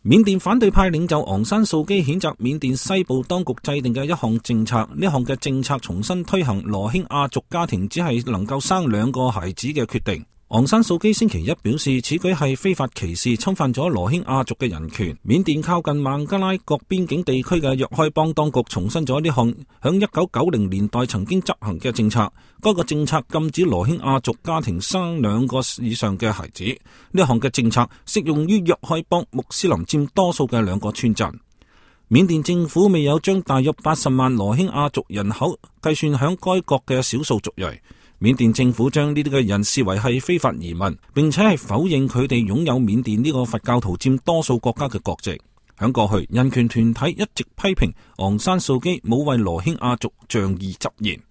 緬甸反對派領袖昂山素基譴責緬甸西部當局制定嘅一項政策，呢項嘅政策重新推行羅興亞族家庭只係能夠生2個孩子嘅決定。昂山素基星期一表示，此舉係非法歧視，侵犯咗羅興亞族嘅人權。緬甸靠近孟加拉國邊境地區嘅若開邦當局重申咗呢項響1990年代曾經執行嘅政策。該個政策禁止羅興亞族家庭生2個以上嘅孩子。呢項嘅政策適用於若開邦穆斯林佔多數嘅2個村鎮。緬甸政府未有將大約80萬羅興亞族人口計算響該國嘅少數族裔。緬甸政府將呢啲嘅人視為係非法移民，並且係否認佢哋擁有緬甸呢個佛教徒佔多數國家嘅國籍。響過去，人權團體一直批評昂山素基冇為羅興亞族仗義執言。